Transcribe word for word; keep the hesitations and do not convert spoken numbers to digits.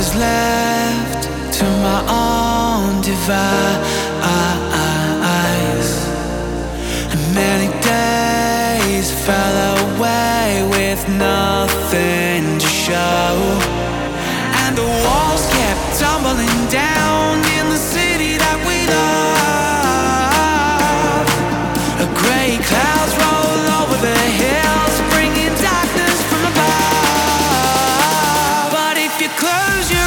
was left to my own device, and many days fell away with nothing to show, and the walls kept tumbling down in the city that we love. Grey clouds roll over the hills, bringing darkness from above. But if you close your